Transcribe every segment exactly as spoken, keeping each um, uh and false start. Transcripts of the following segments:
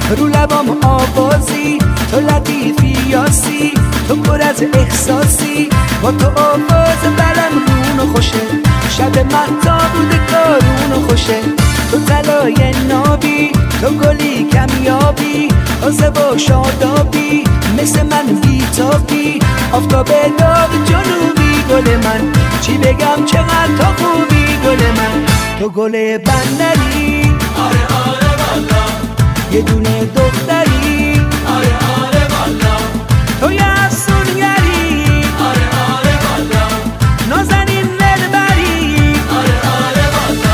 رو لبام آوازی، تو لطیفی یاسی، تو پر از احساسی، با تو آواز برم رونو خوشه، شب مهتاب بوده کارونو خوشه، تو طلای نابی، تو گلی کمیابی، تازه و شادابی، مثل من بیتابی، آفتاب داغ جنوبی، گل من چی بگم چقدر تو خوبی، گل من تو گل بندری، آره آره والا، یه دونه دختری، آره آره والا، تو یه افسونگری، آره آره والا، نازنین دلبری، آره آره والا.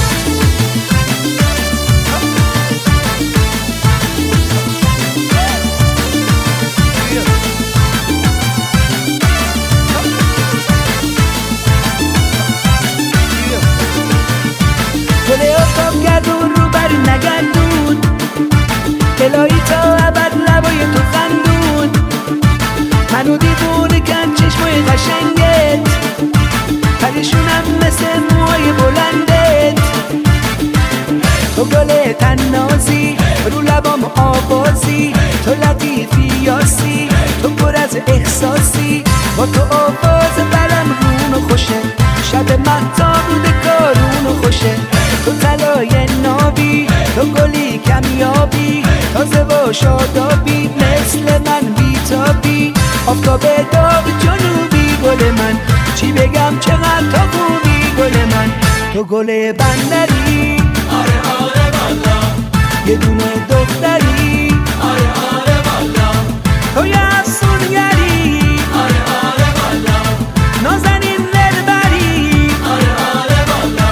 گل آفتاب گردون رو بر نگردون، الهی تا ابد لبای تو خندون، منو دیوونه کن چشمای قشنگت، پریشونم مثل موهای بلندت، تو گل تنازی، رو لبام آوازی، تو لطیفی یاسی، تو پر از احساسی، با تو آواز برم رونو خوشه، شب مهتاب بوده کارونو خوشه، تو طلای نابی، تو گلی کمیابی، تازه و شادابی، مثل من بیتابی، آفتاب داغ جنوبی، گل من چی بگم چقدر تو خوبی، گل من تو گل بندری، آره آره والا، یه دونه دختری، آره آره والا، تو یه افسونگری، آره آره والا، نازنین دلبری، آره آره والا.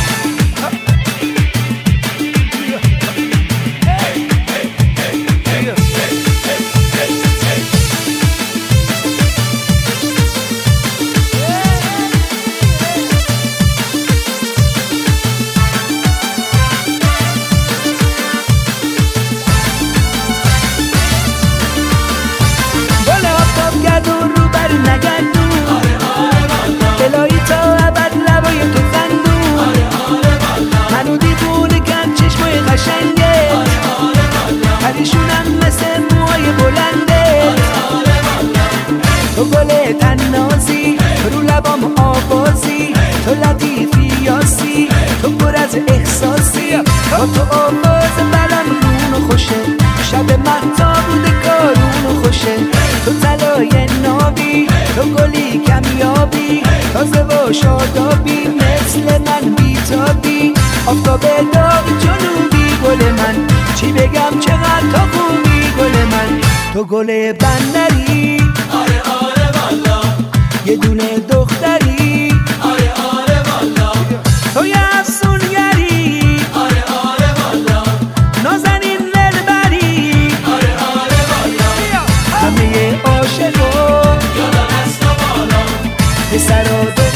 گل آفتاب گردون رو بر نگردون، آره آره والا، الهی تا ابد لبای تو خندون، آره آره والا، منو دیوونه کن چشمای قشنگت، آره آره والا، پریشونم مثل موهای بلندت، آره والا، تو گل تنازی، رو لبام آوازی، تو لطیفی یاسی، تو پر از احساسی، با تو آواز برم رونو خوشه، شب مهتاب بوده کارونو خوشه، تو طلای نابی، تو گلی کمیابی، تازه و شادابی، مثل من بیتابی، آفتاب داغ جنوبی، گل من چی بگم چقدر تو خوبی، گل من تو گل بندری، آره آره والا، یه دونه دختری، آره آره والا، تو یه افسونگری، آره آره والا، نازنین دلبری، آره آره والا. همه عاشقا یالا دست و بالا، پسر و